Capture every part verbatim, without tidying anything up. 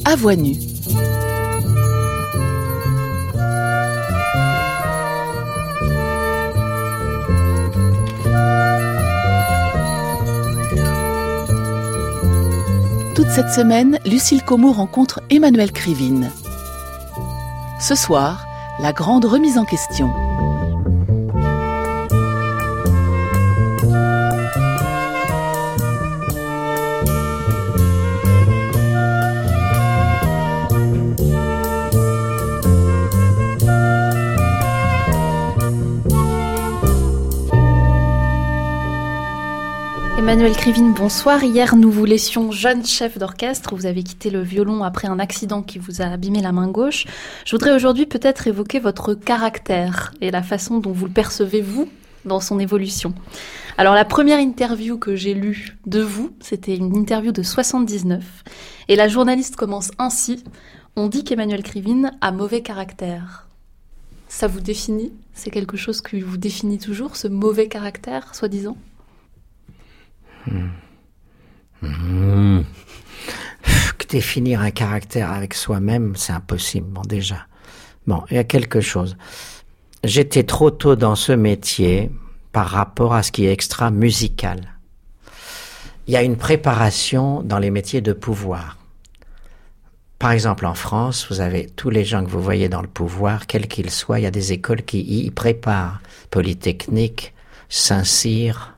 à voix nue. Toute cette semaine, Lucille Como rencontre Emmanuelle Krivine. Ce soir, la grande remise en question. Emmanuelle Krivine, bonsoir. Hier, nous vous laissions jeune chef d'orchestre. Vous avez quitté le violon après un accident qui vous a abîmé la main gauche. Je voudrais aujourd'hui peut-être évoquer votre caractère et la façon dont vous le percevez, vous, dans son évolution. Alors, la première interview que j'ai lue de vous, c'était une interview de soixante-dix-neuf. Et la journaliste commence ainsi. On dit qu'Emmanuelle Krivine a mauvais caractère. Ça vous définit ? C'est quelque chose qui vous définit toujours, ce mauvais caractère, soi-disant ? Mmh. Mmh. Définir un caractère avec soi-même, c'est impossible, bon, déjà. Bon, il y a quelque chose. J'étais trop tôt dans ce métier par rapport à ce qui est extra-musical. Il y a une préparation dans les métiers de pouvoir. Par exemple, en France, vous avez tous les gens que vous voyez dans le pouvoir, quels qu'ils soient, il y a des écoles qui y préparent. Polytechnique, Saint-Cyr,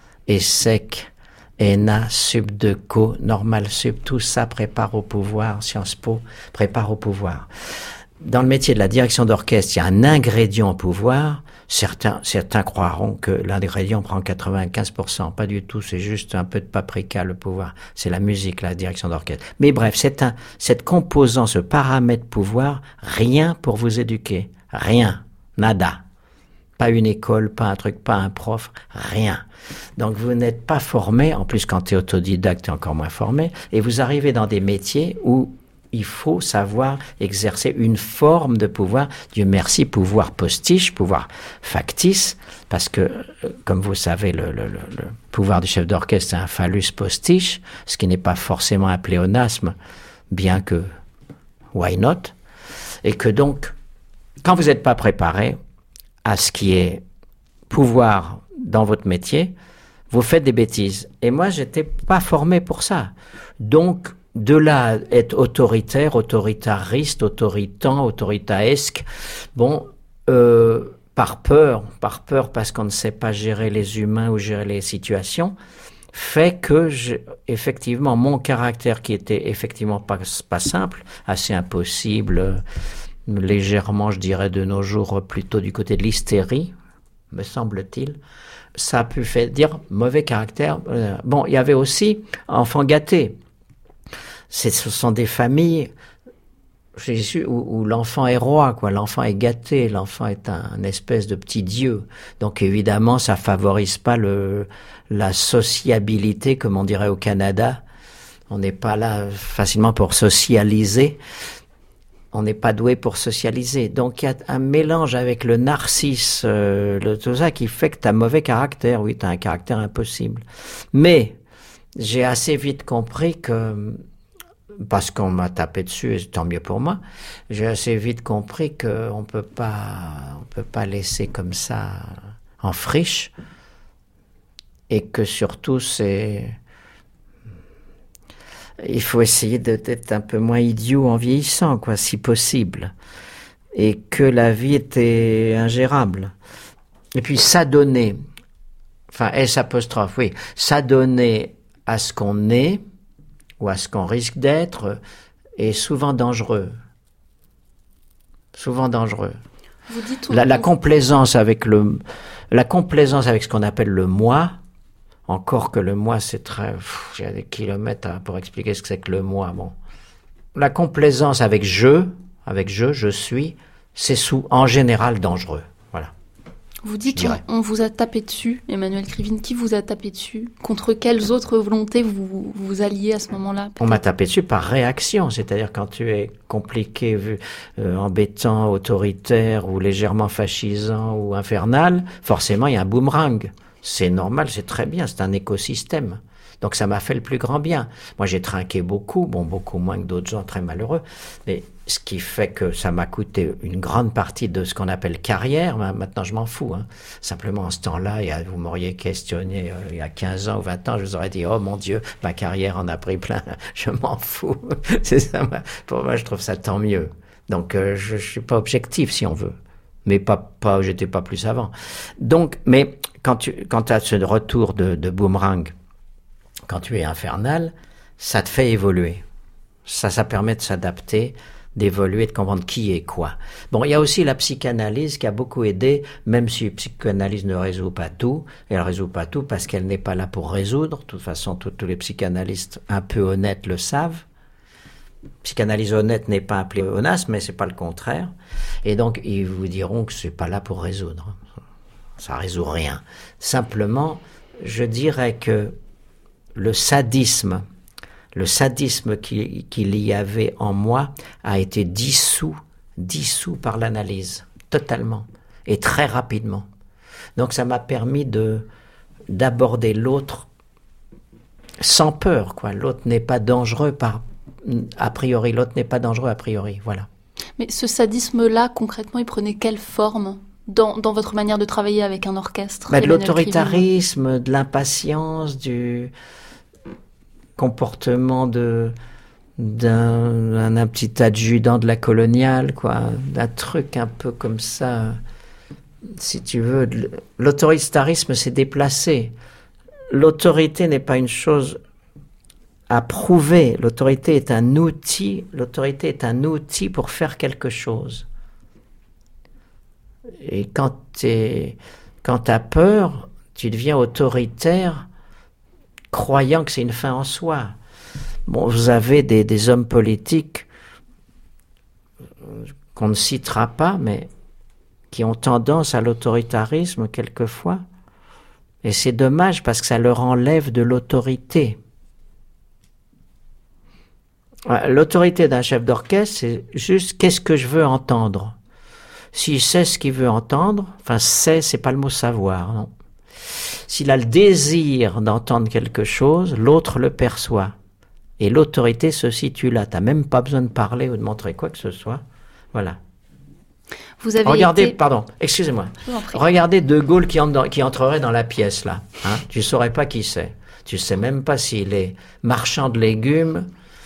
ESSEC, E N A, Subdeco, Normal Sub, tout ça prépare au pouvoir, Sciences Po prépare au pouvoir. Dans le métier de la direction d'orchestre, il y a un ingrédient au pouvoir. Certains, certains croiront que l'ingrédient prend quatre-vingt-quinze pour cent. Pas du tout, c'est juste un peu de paprika, le pouvoir. C'est la musique, la direction d'orchestre. Mais bref, c'est un, cette composante, ce paramètre pouvoir, rien pour vous éduquer. Rien. Nada. Pas une école, pas un truc, pas un prof, rien. Donc vous n'êtes pas formé, en plus quand tu es autodidacte, tu es encore moins formé, et vous arrivez dans des métiers où il faut savoir exercer une forme de pouvoir. Dieu merci, pouvoir postiche, pouvoir factice, parce que, comme vous savez, le, le, le, le pouvoir du chef d'orchestre, c'est un phallus postiche, ce qui n'est pas forcément un pléonasme, bien que, why not? Et que donc, quand vous n'êtes pas préparé à ce qui est pouvoir dans votre métier, vous faites des bêtises. Et moi, j'étais pas formé pour ça. Donc, de là à être autoritaire, autoritariste, autoritant, autoritaesque, bon, euh, par peur, par peur parce qu'on ne sait pas gérer les humains ou gérer les situations, fait que, je, effectivement, mon caractère qui était effectivement pas, pas simple, assez impossible, légèrement, je dirais, de nos jours, plutôt du côté de l'hystérie, me semble-t-il, ça a pu faire dire mauvais caractère. Bon, il y avait aussi enfants gâtés. C'est, ce sont des familles Jésus, où, où l'enfant est roi, quoi. L'enfant est gâté, l'enfant est un, un espèce de petit dieu. Donc évidemment, ça favorise pas le, la sociabilité, comme on dirait au Canada. On n'est pas là facilement pour socialiser. On n'est pas doué pour socialiser. Donc il y a un mélange avec le narcisse, euh, le, tout ça qui fait que tu as mauvais caractère. Oui, tu as un caractère impossible. Mais j'ai assez vite compris que, parce qu'on m'a tapé dessus, et tant mieux pour moi, j'ai assez vite compris qu'on peut pas, on peut pas laisser comme ça en friche, et que surtout c'est... Il faut essayer de, d'être un peu moins idiot en vieillissant, quoi, si possible. Et que la vie était ingérable. Et puis s'adonner, enfin S apostrophe, oui, s'adonner à ce qu'on est, ou à ce qu'on risque d'être, est souvent dangereux. Souvent dangereux. Vous dites la, la complaisance avec le, la complaisance avec ce qu'on appelle le moi. Encore que le moi, c'est très... Pff, j'ai des kilomètres hein, pour expliquer ce que c'est que le moi. Bon. La complaisance avec je, avec je, je suis, c'est sous, en général dangereux. Voilà. Vous dites on, on vous a tapé dessus, Emmanuelle Krivine. Qui vous a tapé dessus? Contre quelles autres volontés vous vous alliez à ce moment-là? Peut-être? On m'a tapé dessus par réaction. C'est-à-dire quand tu es compliqué, euh, embêtant, autoritaire ou légèrement fascisant ou infernal, forcément il y a un boomerang. C'est normal, c'est très bien, c'est un écosystème. Donc ça m'a fait le plus grand bien. Moi j'ai trinqué beaucoup, bon beaucoup moins que d'autres gens très malheureux, mais ce qui fait que ça m'a coûté une grande partie de ce qu'on appelle carrière. Maintenant je m'en fous. Hein. Simplement en ce temps-là, et vous m'auriez questionné euh, il y a quinze ans ou vingt ans, je vous aurais dit oh mon Dieu, ma carrière en a pris plein, je m'en fous. C'est ça, pour moi je trouve ça tant mieux. Donc euh, je, je suis pas objectif si on veut. Mais pas, pas, j'étais pas plus savant. Donc, mais quand tu, quand tu as ce retour de, de boomerang, quand tu es infernal, ça te fait évoluer. Ça, ça permet de s'adapter, d'évoluer, de comprendre qui est quoi. Bon, il y a aussi la psychanalyse qui a beaucoup aidé, même si la psychanalyse ne résout pas tout. Et elle résout pas tout parce qu'elle n'est pas là pour résoudre. De toute façon, tous les psychanalystes un peu honnêtes le savent. Psychanalyse honnête n'est pas un pléonasme, mais c'est pas le contraire. Et donc, ils vous diront que c'est pas là pour résoudre. Ça résout rien. Simplement, je dirais que le sadisme, le sadisme qu'il, qu'il y avait en moi a été dissous, dissous par l'analyse, totalement, et très rapidement. Donc, ça m'a permis de, d'aborder l'autre sans peur, quoi. L'autre n'est pas dangereux par a priori, l'autre n'est pas dangereux a priori, voilà. Mais ce sadisme-là, concrètement, il prenait quelle forme dans, dans votre manière de travailler avec un orchestre? Bah, de l'autoritarisme, Krivine. De l'impatience, du comportement de d'un un petit adjudant de la coloniale, quoi, d'un truc un peu comme ça. Si tu veux, l'autoritarisme s'est déplacé. L'autorité n'est pas une chose à prouver. L'autorité est un outil. L'autorité est un outil pour faire quelque chose. Et quand t'es, quand t'as peur, tu deviens autoritaire, croyant que c'est une fin en soi. Bon, vous avez des, des hommes politiques qu'on ne citera pas, mais qui ont tendance à l'autoritarisme quelquefois. Et c'est dommage parce que ça leur enlève de l'autorité. L'autorité d'un chef d'orchestre, c'est juste qu'est-ce que je veux entendre. S'il sait ce qu'il veut entendre, enfin sait, c'est pas le mot savoir, non. S'il a le désir d'entendre quelque chose, l'autre le perçoit. Et l'autorité se situe là. T'as même pas besoin de parler ou de montrer quoi que ce soit. Voilà. Vous avez Regardez, été... pardon, excusez-moi. Regardez De Gaulle qui, entre dans, qui entrerait dans la pièce là. Hein, tu saurais pas qui c'est. Tu sais même pas s'il est marchand de légumes,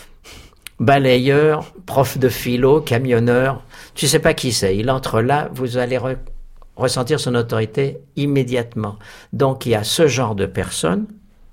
balayeur, prof de philo, camionneur. Tu sais pas qui c'est. Il entre là, vous allez re- ressentir son autorité immédiatement. Donc il y a ce genre de personnes,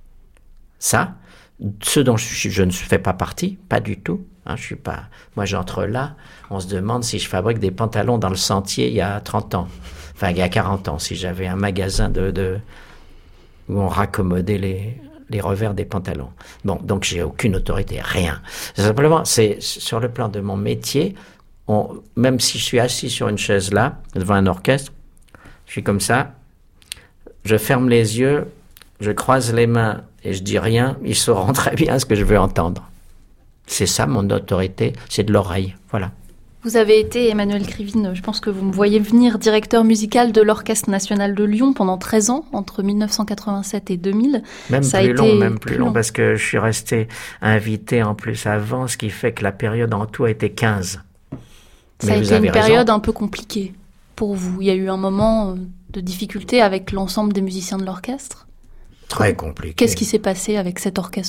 ça, ceux dont je, je ne fais pas partie, pas du tout. Hein, je suis pas. Moi, j'entre là. On se demande si je fabrique des pantalons dans le Sentier il y a trente ans. Enfin, il y a quarante ans. Si j'avais un magasin de, de où on raccommodait les les revers des pantalons. Bon, donc j'ai aucune autorité, rien. Simplement, c'est sur le plan de mon métier. On, même si je suis assis sur une chaise là, devant un orchestre, je suis comme ça. Je ferme les yeux, je croise les mains et je dis rien. Ils sauront très bien ce que je veux entendre. C'est ça mon autorité, c'est de l'oreille, voilà. Vous avez été, Emmanuel Krivine, je pense que vous me voyez venir, directeur musical de l'Orchestre National de Lyon pendant treize ans, entre dix-neuf cent quatre-vingt-sept et deux mille. Même Ça plus a long, été même plus plus long, long, parce que je suis resté invité en plus avant, ce qui fait que la période en tout a été quinze. Ça Mais a vous été avez une raison. période un peu compliquée pour vous. Il y a eu un moment de difficulté avec l'ensemble des musiciens de l'orchestre. Très compliqué. Qu'est-ce qui s'est passé avec cet orchestre-là ?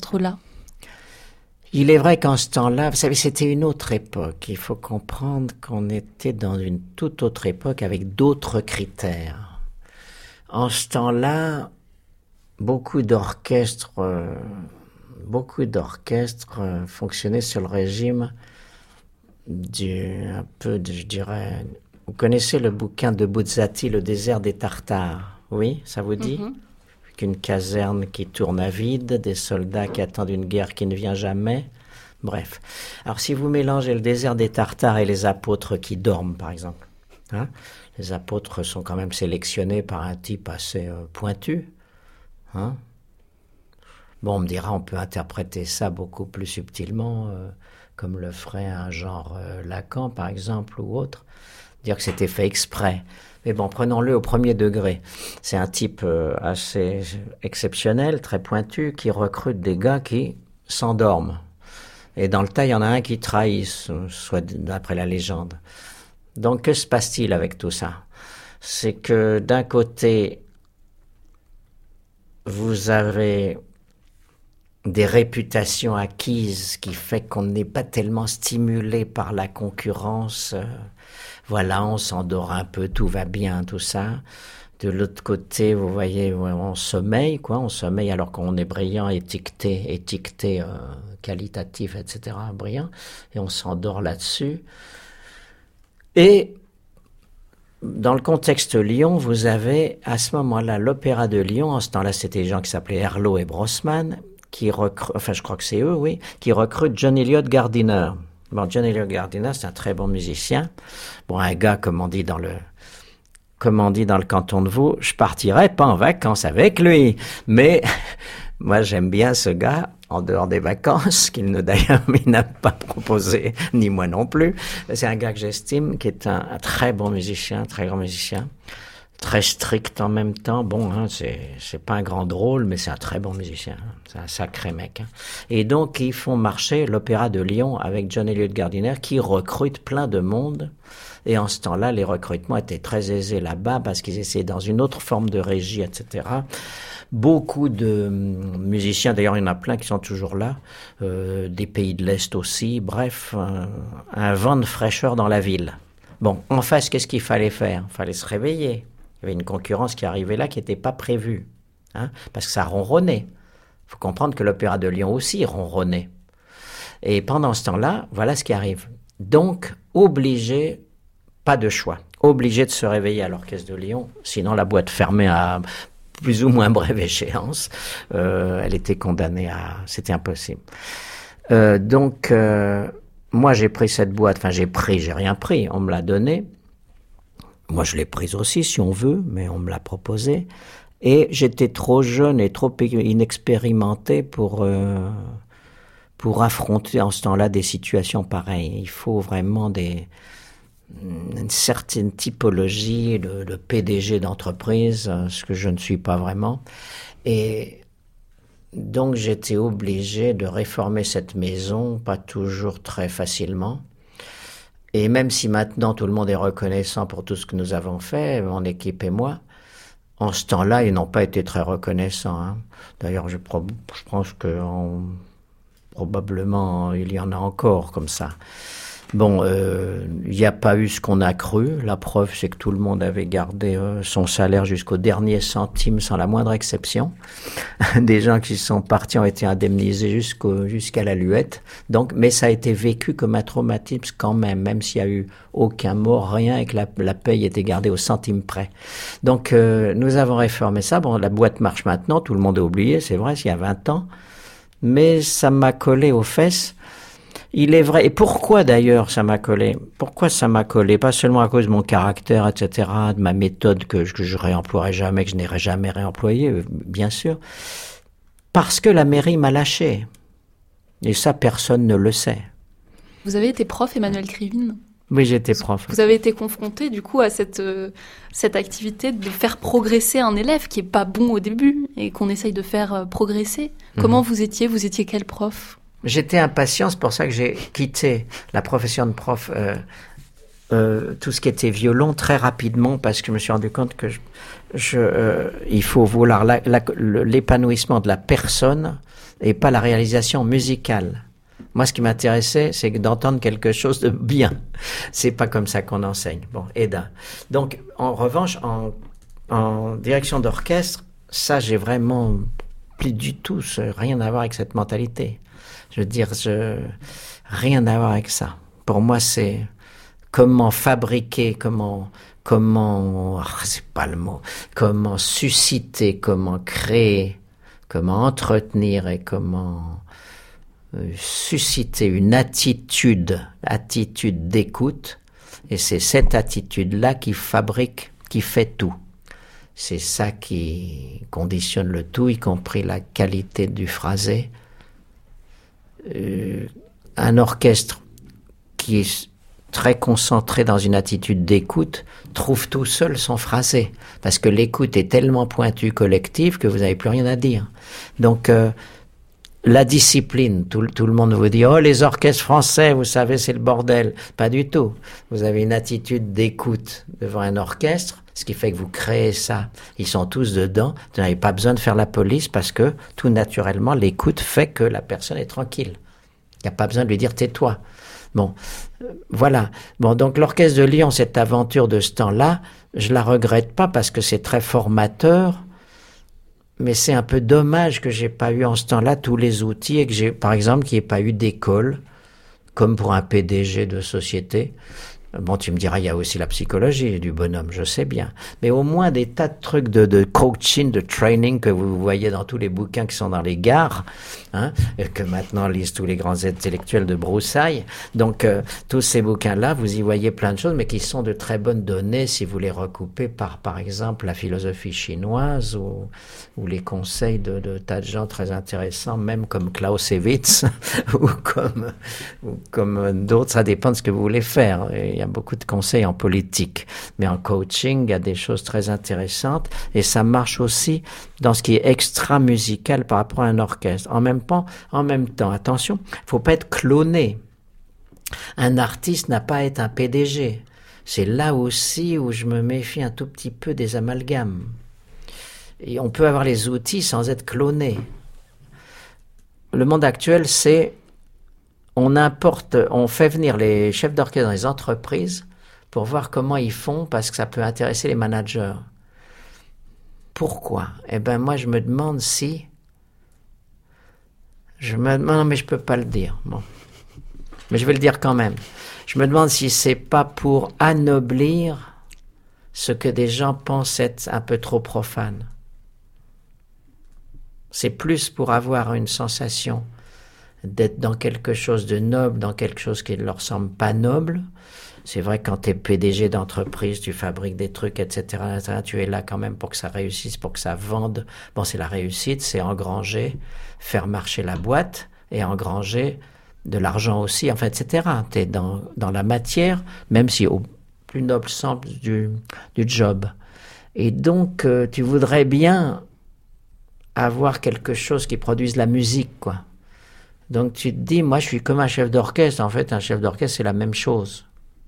Il est vrai qu'en ce temps-là, vous savez, c'était une autre époque. Il faut comprendre qu'on était dans une toute autre époque avec d'autres critères. En ce temps-là, beaucoup d'orchestres, euh, beaucoup d'orchestres euh, fonctionnaient sur le régime du, un peu, de, je dirais, vous connaissez le bouquin de Buzzati, Le désert des Tartares? Oui, ça vous dit? Mm-hmm. Une caserne qui tourne à vide, des soldats qui attendent une guerre qui ne vient jamais. Bref. Alors, si vous mélangez le désert des Tartares et les apôtres qui dorment, par exemple, hein, les apôtres sont quand même sélectionnés par un type assez euh, pointu. Hein. Bon, on me dira, on peut interpréter ça beaucoup plus subtilement, euh, comme le ferait un genre euh, Lacan, par exemple, ou autre. dire que c'était fait exprès. Mais bon, prenons-le au premier degré. C'est un type euh, assez exceptionnel, très pointu, qui recrute des gars qui s'endorment. Et dans le tas, il y en a un qui trahit, soit d'après la légende. Donc, que se passe-t-il avec tout ça? C'est que d'un côté, vous avez des réputations acquises qui fait qu'on n'est pas tellement stimulé par la concurrence. Euh, voilà, on s'endort un peu, tout va bien, tout ça. De l'autre côté, vous voyez, on sommeille, quoi, on sommeille alors qu'on est brillant, étiqueté, étiqueté, euh, qualitatif, et cetera, brillant, et on s'endort là-dessus. Et dans le contexte Lyon, vous avez à ce moment-là l'Opéra de Lyon. En ce temps-là, c'était des gens qui s'appelaient Herlot et Brossman, qui recrutent, enfin je crois que c'est eux, oui, qui recrutent John Eliot Gardiner. Bon, John Eliot Gardiner, c'est un très bon musicien. Bon, un gars, comme on dit dans le, comme on dit dans le canton de Vaud, je partirais pas en vacances avec lui. Mais moi, j'aime bien ce gars en dehors des vacances, qu'il ne d'ailleurs il n'a pas proposé, ni moi non plus. C'est un gars que j'estime, qui est un, un très bon musicien, très grand musicien, très strict en même temps. Bon, hein, c'est c'est pas un grand drôle, mais c'est un très bon musicien. Hein. C'est un sacré mec. Hein. Et donc, ils font marcher l'Opéra de Lyon avec John Eliot Gardiner, qui recrute plein de monde. Et en ce temps-là, les recrutements étaient très aisés là-bas, parce qu'ils essayaient dans une autre forme de régie, et cetera. Beaucoup de musiciens, d'ailleurs, il y en a plein qui sont toujours là, euh, des pays de l'Est aussi. Bref, un, un vent de fraîcheur dans la ville. Bon, en face, qu'est-ce qu'il fallait faire? Il fallait se réveiller. Il y avait une concurrence qui arrivait là qui n'était pas prévue, hein, parce que ça ronronnait. Il faut comprendre que l'Opéra de Lyon aussi ronronnait. Et pendant ce temps-là, voilà ce qui arrive. Donc, obligé, pas de choix, obligé de se réveiller à l'Orchestre de Lyon, sinon la boîte fermait à plus ou moins brève échéance. Euh, elle était condamnée à... C'était impossible. Euh, donc, euh, moi j'ai pris cette boîte, enfin j'ai pris, j'ai rien pris, on me l'a donnée. Moi, je l'ai prise aussi, si on veut, mais on me l'a proposée. Et j'étais trop jeune et trop inexpérimenté pour, euh, pour affronter en ce temps-là des situations pareilles. Il faut vraiment des, une certaine typologie de, de P D G d'entreprise, ce que je ne suis pas vraiment. Et donc, j'étais obligé de réformer cette maison, pas toujours très facilement. Et même si maintenant tout le monde est reconnaissant pour tout ce que nous avons fait, mon équipe et moi, en ce temps-là, ils n'ont pas été très reconnaissants. Hein. D'ailleurs, je, pro- je pense que on, probablement il y en a encore comme ça. Bon, euh, il n'y a pas eu ce qu'on a cru. La preuve, c'est que tout le monde avait gardé euh, son salaire jusqu'au dernier centime, sans la moindre exception. Des gens qui sont partis ont été indemnisés jusqu'au, jusqu'à la luette. Donc, mais ça a été vécu comme un traumatisme quand même, même s'il n'y a eu aucun mort, rien, et que la, la paye était gardée au centime près. Donc, euh, nous avons réformé ça. Bon, la boîte marche maintenant, tout le monde a oublié, c'est vrai, il y a vingt ans. Mais ça m'a collé aux fesses. Il est vrai. Et pourquoi d'ailleurs ça m'a collé? Pourquoi ça m'a collé? Pas seulement à cause de mon caractère, et cetera, de ma méthode que je, que je réemploierai jamais, que je n'aurai jamais réemployée, bien sûr. Parce que la mairie m'a lâché. Et ça, personne ne le sait. Vous avez été prof, Emmanuel Krivine? Oui, j'étais prof. Vous avez été confronté, du coup, à cette, euh, cette activité de faire progresser un élève qui est pas bon au début et qu'on essaye de faire euh, progresser. Mmh. Comment vous étiez? Vous étiez quel prof? J'étais impatient, c'est pour ça que j'ai quitté la profession de prof, euh, euh, tout ce qui était violon très rapidement, parce que je me suis rendu compte que je, je, euh, il faut vouloir la, la, l'épanouissement de la personne et pas la réalisation musicale. Moi, ce qui m'intéressait, c'est d'entendre quelque chose de bien. C'est pas comme ça qu'on enseigne. Bon, Eda. Donc, en revanche, en, en direction d'orchestre, ça, j'ai vraiment plus du tout, rien à voir avec cette mentalité. Je veux dire, je, rien à voir avec ça. Pour moi, c'est comment fabriquer, comment, comment, oh, c'est pas le mot, comment susciter, comment créer, comment entretenir et comment euh, susciter une attitude, attitude d'écoute. Et c'est cette attitude-là qui fabrique, qui fait tout. C'est ça qui conditionne le tout, y compris la qualité du phrasé. Euh, un orchestre qui très concentré dans une attitude d'écoute, trouve tout seul son phrasé. Parce que l'écoute est tellement pointue collective que vous n'avez plus rien à dire. Donc, euh, la discipline, tout, tout le monde vous dit « Oh, les orchestres français, vous savez, c'est le bordel ». Pas du tout. Vous avez une attitude d'écoute devant un orchestre, ce qui fait que vous créez ça. Ils sont tous dedans. Vous n'avez pas besoin de faire la police parce que, tout naturellement, l'écoute fait que la personne est tranquille. Il n'y a pas besoin de lui dire « tais-toi ». Bon, euh, voilà. Bon, donc l'Orchestre de Lyon, cette aventure de ce temps-là, je la regrette pas parce que c'est très formateur. Mais c'est un peu dommage que j'ai pas eu en ce temps-là tous les outils et que j'ai, par exemple, qu'il n'y ait pas eu d'école, comme pour un P D G de société. Bon, tu me diras, il y a aussi la psychologie du bonhomme, je sais bien. Mais au moins des tas de trucs de, de coaching, de training que vous voyez dans tous les bouquins qui sont dans les gares, hein, et que maintenant lisent tous les grands intellectuels de broussailles. Donc, euh, tous ces bouquins-là, vous y voyez plein de choses, mais qui sont de très bonnes données si vous les recoupez par, par exemple, la philosophie chinoise ou, ou les conseils de, de tas de gens très intéressants, même comme Clausewitz ou comme, ou comme d'autres. Ça dépend de ce que vous voulez faire. Et il y a beaucoup de conseils en politique, mais en coaching, il y a des choses très intéressantes et ça marche aussi dans ce qui est extra-musical par rapport à un orchestre. En même temps, en même temps, attention, faut pas être cloné. Un artiste n'a pas à être un P D G. C'est là aussi où je me méfie un tout petit peu des amalgames. Et on peut avoir les outils sans être cloné. Le monde actuel, c'est On importe, on fait venir les chefs d'orchestre dans les entreprises pour voir comment ils font parce que ça peut intéresser les managers. Pourquoi? Eh ben moi je me demande si, je me non mais je peux pas le dire. Bon, mais je vais le dire quand même. Je me demande si c'est pas pour anoblir ce que des gens pensent être un peu trop profane. C'est plus pour avoir une sensation d'être dans quelque chose de noble, dans quelque chose qui ne leur semble pas noble. C'est vrai que quand tu es P D G d'entreprise, tu fabriques des trucs, et cetera, et cetera, tu es là quand même pour que ça réussisse, pour que ça vende. Bon, c'est la réussite, c'est engranger, faire marcher la boîte et engranger de l'argent aussi, enfin, et cetera. Tu es dans, dans la matière, même si au plus noble sens du, du job. Et donc, euh, tu voudrais bien avoir quelque chose qui produise la musique, quoi. Donc tu te dis, moi je suis comme un chef d'orchestre. En fait, un chef d'orchestre, c'est la même chose.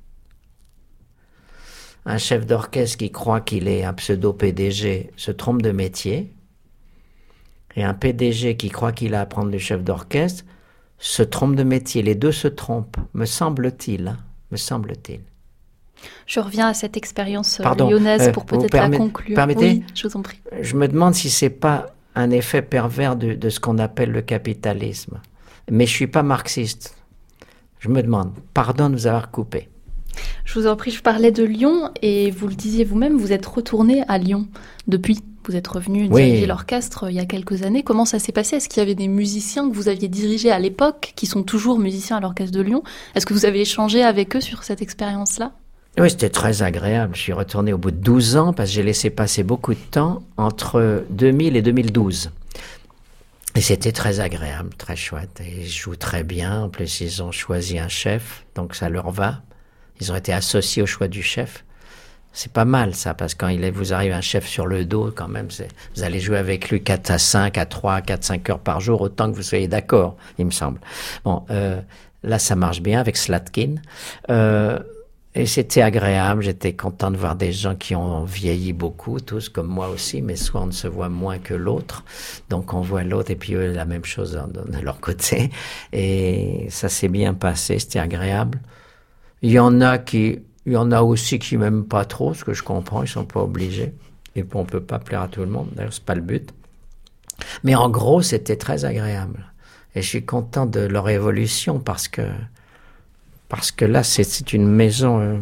Un chef d'orchestre qui croit qu'il est un pseudo-P D G se trompe de métier. Et un P D G qui croit qu'il a à prendre du chef d'orchestre se trompe de métier. Les deux se trompent, me semble-t-il. Hein, me semble-t-il. Je reviens à cette expérience Pardon, lyonnaise euh, pour peut-être permet- la conclure. Permettez ? Oui, je vous en prie. Je me demande si c'est pas un effet pervers de, de ce qu'on appelle le capitalisme. Mais je suis pas marxiste. Je me demande, pardon de vous avoir coupé. Je vous en prie, je parlais de Lyon et vous le disiez vous-même, vous êtes retourné à Lyon depuis. Vous êtes revenu Oui. diriger l'orchestre il y a quelques années. Comment ça s'est passé? Est-ce qu'il y avait des musiciens que vous aviez dirigés à l'époque, qui sont toujours musiciens à l'orchestre de Lyon? Est-ce que vous avez échangé avec eux sur cette expérience-là? Oui, c'était très agréable. Je suis retourné au bout de douze ans parce que j'ai laissé passer beaucoup de temps entre deux mille et deux mille douze. Et c'était très agréable, très chouette. Et ils jouent très bien. En plus, ils ont choisi un chef, donc ça leur va. Ils ont été associés au choix du chef. C'est pas mal, ça, parce que quand il vous arrive un chef sur le dos, quand même, c'est, vous allez jouer avec lui quatre à cinq, à trois, quatre, cinq heures par jour, autant que vous soyez d'accord, il me semble. Bon, euh, là, ça marche bien avec Slatkin. Euh, Et c'était agréable, j'étais content de voir des gens qui ont vieilli beaucoup, tous comme moi aussi, mais soit on ne se voit moins que l'autre, donc on voit l'autre et puis eux la même chose de leur côté, et ça s'est bien passé, c'était agréable. Il y en a qui, il y en a aussi qui m'aiment pas trop, ce que je comprends, ils sont pas obligés, et puis on peut pas plaire à tout le monde, d'ailleurs c'est pas le but. Mais en gros, c'était très agréable, et je suis content de leur évolution parce que Parce que là, c'est, c'est une maison euh,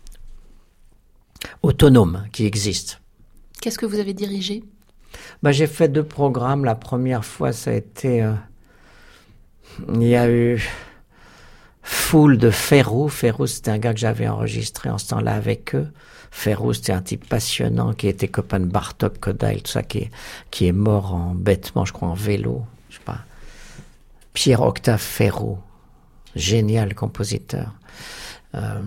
autonome qui existe. Qu'est-ce que vous avez dirigé? Ben, j'ai fait deux programmes. La première fois, ça a été... Euh, il y a eu Foule de Ferrou. Ferrou, c'était un gars que j'avais enregistré en ce temps-là avec eux. Ferrou, c'était un type passionnant qui était copain de Bartók, Kodály, tout ça, qui est, qui est mort en bêtement, je crois, en vélo. Je sais pas. Pierre-Octave Ferrou. Génial compositeur. Euh,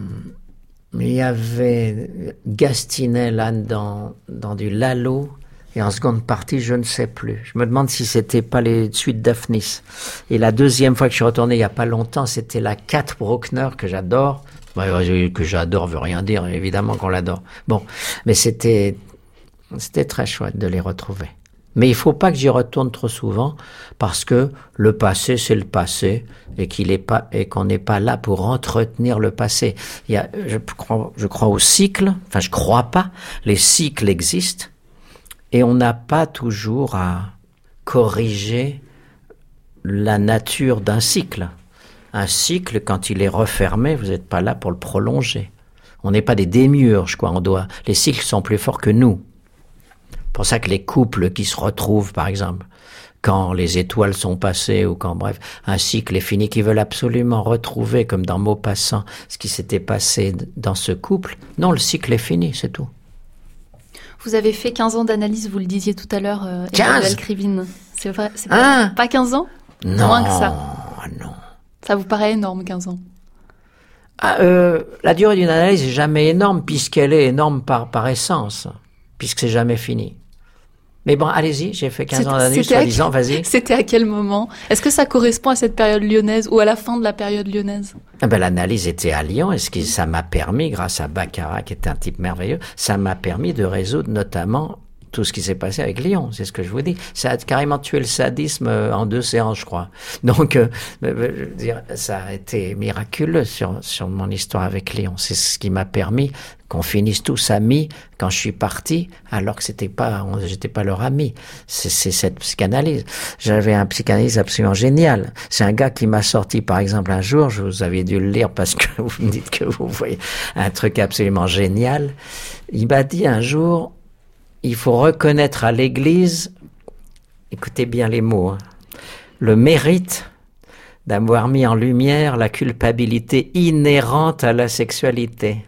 il y avait Gastinet là dans, dans du Lalo. Et en seconde partie, je ne sais plus. Je me demande si c'était pas les suites Daphnis. Et la deuxième fois que je suis retourné, il y a pas longtemps, c'était la quatre Bruckner, que j'adore. Ouais, que j'adore veut rien dire, évidemment qu'on l'adore. Bon, mais c'était, c'était très chouette de les retrouver. Mais il faut pas que j'y retourne trop souvent, parce que le passé, c'est le passé, et qu'il est pas, et qu'on n'est pas là pour entretenir le passé. Il y a, je crois, je crois au cycle. Enfin, je crois pas. Les cycles existent. Et on n'a pas toujours à corriger la nature d'un cycle. Un cycle, quand il est refermé, vous n'êtes pas là pour le prolonger. On n'est pas des démiurges, quoi. On doit, les cycles sont plus forts que nous. C'est pour ça que les couples qui se retrouvent, par exemple, quand les étoiles sont passées ou quand, bref, un cycle est fini, qui veulent absolument retrouver, comme dans Maupassant, ce qui s'était passé dans ce couple. Non, le cycle est fini, c'est tout. Vous avez fait quinze ans d'analyse, vous le disiez tout à l'heure, euh, quinze Krivine. C'est vrai, c'est pas, hein pas quinze ans? Non, moins que ça. non. Ça vous paraît énorme, quinze ans? Ah, euh, la durée d'une analyse n'est jamais énorme, puisqu'elle est énorme par, par essence, puisque c'est jamais fini. Mais bon, allez-y, j'ai fait quinze c'était, ans d'analyse, soi-disant, vas-y. C'était à quel moment? Est-ce que ça correspond à cette période lyonnaise ou à la fin de la période lyonnaise? Ah ben, l'analyse était à Lyon, et ce qui, ça m'a permis, grâce à Baccarat, qui était un type merveilleux, ça m'a permis de résoudre notamment tout ce qui s'est passé avec Lyon, c'est ce que je vous dis. Ça a carrément tué le sadisme en deux séances, je crois. Donc, euh, je veux dire, ça a été miraculeux sur, sur mon histoire avec Lyon. C'est ce qui m'a permis qu'on finisse tous amis quand je suis parti, alors que c'était pas, on, j'étais pas leur ami. C'est, c'est cette psychanalyse. J'avais un psychanalyste absolument génial. C'est un gars qui m'a sorti, par exemple, un jour, je vous avais dû le lire parce que vous me dites que vous voyez un truc absolument génial. Il m'a dit un jour, il faut reconnaître à l'Église, écoutez bien les mots, hein, le mérite d'avoir mis en lumière la culpabilité inhérente à la sexualité.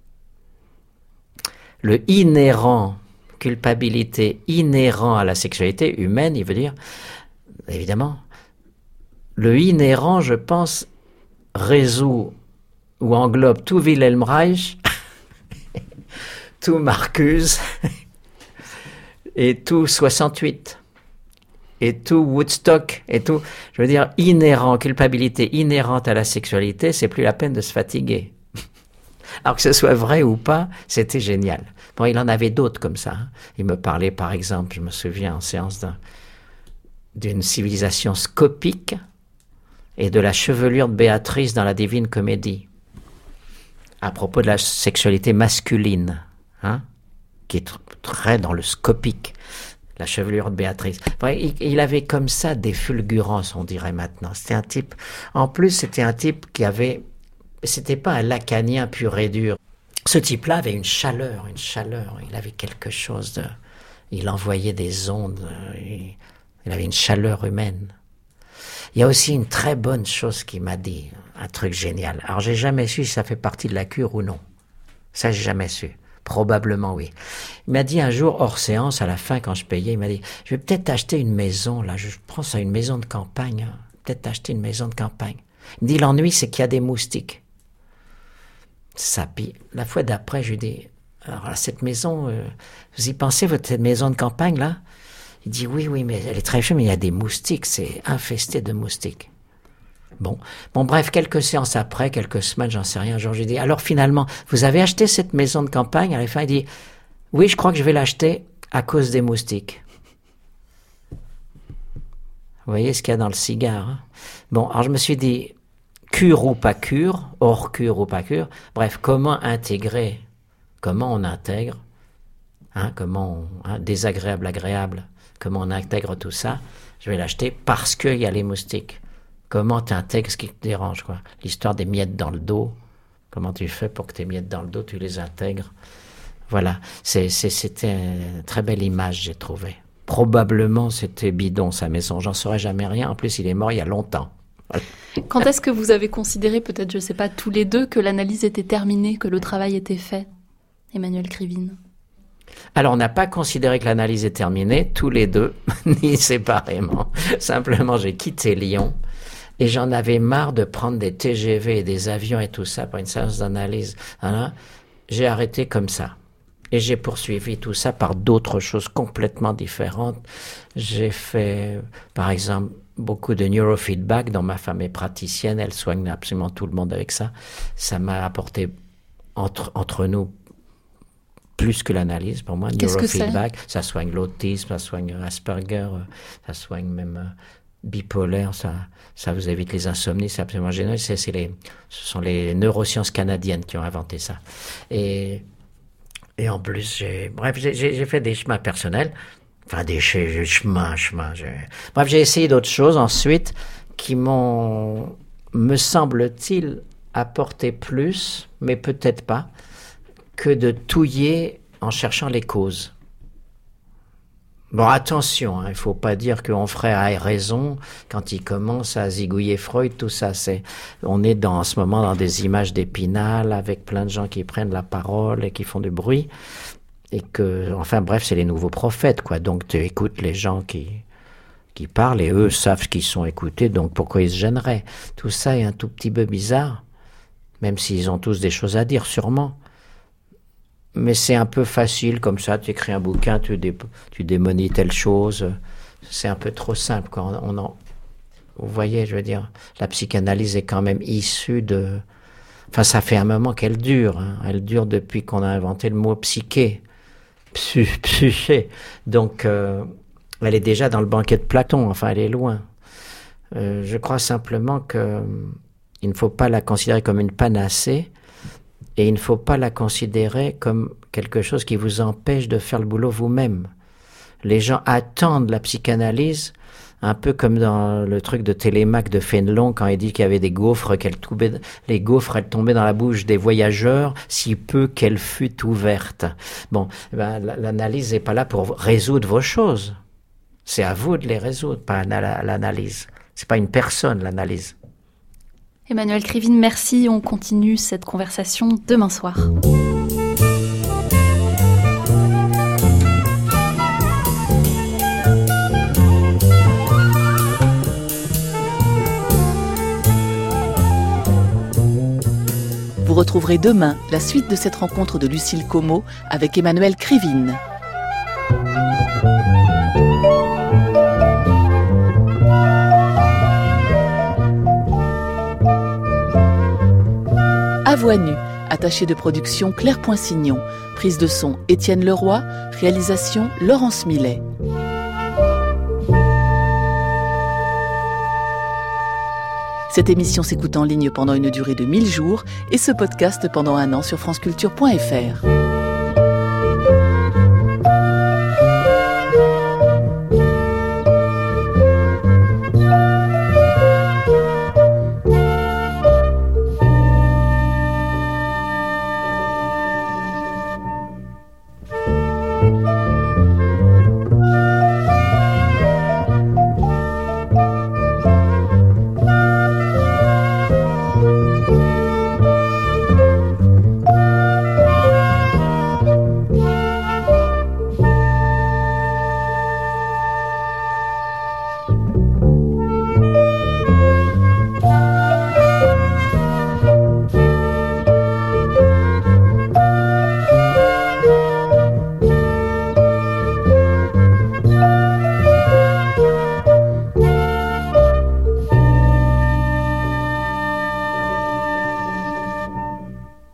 Le inhérent, culpabilité inhérent à la sexualité humaine, il veut dire, évidemment, le inhérent, je pense, résout ou englobe tout Wilhelm Reich, tout Marcuse, et tout soixante-huit, et tout Woodstock, et tout, je veux dire, inhérent, culpabilité inhérente à la sexualité, c'est plus la peine de se fatiguer. Alors que ce soit vrai ou pas, c'était génial. Bon, il en avait d'autres comme ça. Hein. Il me parlait, par exemple, je me souviens en séance d'un, d'une civilisation scopique et de la chevelure de Béatrice dans la Divine Comédie, à propos de la sexualité masculine, hein, qui est tr- très dans le scopique, la chevelure de Béatrice. Enfin, il, il avait comme ça des fulgurances, on dirait maintenant. C'était un type, en plus, c'était un type qui avait, c'était pas un lacanien pur et dur. Ce type-là avait une chaleur, une chaleur, il avait quelque chose de, il envoyait des ondes, il, il avait une chaleur humaine. Il y a aussi une très bonne chose qu'il m'a dit, un truc génial. Alors, j'ai jamais su si ça fait partie de la cure ou non. Ça, j'ai jamais su. Probablement, oui. Il m'a dit un jour, hors séance, à la fin, quand je payais, il m'a dit, je vais peut-être acheter une maison, là, je prends ça, une maison de campagne, hein. Peut-être acheter une maison de campagne. Il me dit, l'ennui, c'est qu'il y a des moustiques. Ça, puis, la fois d'après, je lui dis, alors, là, cette maison, euh, vous y pensez, votre maison de campagne, là? Il dit, oui, oui, mais elle est très chère, mais il y a des moustiques, c'est infesté de moustiques. Bon, bon, bref, quelques séances après, quelques semaines, j'en sais rien, un jour, je lui dis, alors finalement, vous avez acheté cette maison de campagne? À la fin, il dit, oui, je crois que je vais l'acheter à cause des moustiques. Vous voyez ce qu'il y a dans le cigare, hein? Bon, alors je me suis dit, cure ou pas cure, hors cure ou pas cure, bref, comment intégrer, comment on intègre, hein, comment on, hein, désagréable, agréable, comment on intègre tout ça, je vais l'acheter parce qu'il y a les moustiques. Comment tu intègres ce qui te dérange, quoi. L'histoire des miettes dans le dos, comment tu fais pour que tes miettes dans le dos, tu les intègres. Voilà, c'est, c'est, c'était une très belle image, j'ai trouvé. Probablement, c'était bidon, sa maison, j'en saurais jamais rien. En plus, il est mort il y a longtemps. Voilà. Quand est-ce que vous avez considéré, peut-être, je ne sais pas, tous les deux, que l'analyse était terminée, que le travail était fait, Emmanuel Krivine? Alors, on n'a pas considéré que l'analyse est terminée, tous les deux, ni séparément. Simplement, j'ai quitté Lyon. Et j'en avais marre de prendre des T G V et des avions et tout ça pour une séance d'analyse. Hein. J'ai arrêté comme ça. Et j'ai poursuivi tout ça par d'autres choses complètement différentes. J'ai fait, par exemple, beaucoup de neurofeedback. Dont ma femme est praticienne, elle soigne absolument tout le monde avec ça. Ça m'a apporté, entre, entre nous, plus que l'analyse pour moi. Qu'est-ce Neurofeedback, que c'est ? Ça soigne l'autisme, ça soigne Asperger, ça soigne même euh, bipolaire, ça, ça vous évite les insomnies, c'est absolument génial. C'est, c'est les, ce sont les neurosciences canadiennes qui ont inventé ça. Et... Et en plus, j'ai, bref, j'ai, j'ai fait des chemins personnels. Enfin, des chemins, chemins. J'ai... Bref, j'ai essayé d'autres choses ensuite qui m'ont, me semble-t-il, apporté plus, mais peut-être pas, que de touiller en cherchant les causes. Bon, attention, hein, il faut pas dire qu'on ferait a raison quand il commence à zigouiller Freud, tout ça, c'est, on est dans, en ce moment dans des images d'Épinal avec plein de gens qui prennent la parole et qui font du bruit et que, enfin bref, c'est les nouveaux prophètes, quoi. Donc tu écoutes les gens qui, qui parlent et eux savent qu'ils sont écoutés, donc pourquoi ils se gêneraient? Tout ça est un tout petit peu bizarre, même s'ils ont tous des choses à dire, sûrement. Mais c'est un peu facile, comme ça, tu écris un bouquin, tu, dé, tu démonies telle chose. C'est un peu trop simple. Quand on en, vous voyez, je veux dire, la psychanalyse est quand même issue de... Enfin, ça fait un moment qu'elle dure. Hein. Elle dure depuis qu'on a inventé le mot psyché. Psy, psyché. Donc, euh, elle est déjà dans le banquet de Platon. Enfin, elle est loin. Euh, je crois simplement que il ne faut pas la considérer comme une panacée. Et il ne faut pas la considérer comme quelque chose qui vous empêche de faire le boulot vous-même. Les gens attendent la psychanalyse, un peu comme dans le truc de Télémaque de Fénelon, quand il dit qu'il y avait des gaufres, qu'elles tombaient, les gaufres, elles tombaient dans la bouche des voyageurs, si peu qu'elle fût ouverte. Bon, ben, l'analyse n'est pas là pour résoudre vos choses. C'est à vous de les résoudre, pas l'analyse. C'est pas une personne, l'analyse. Emmanuel Krivine, merci. On continue cette conversation demain soir. Vous retrouverez demain la suite de cette rencontre de Lucille Como avec Emmanuel Krivine. À voix nue, attaché de production Claire Poinsignon, prise de son Étienne Leroy, réalisation Laurence Millet. Cette émission s'écoute en ligne pendant une durée de mille jours et ce podcast pendant un an sur franceculture point f r.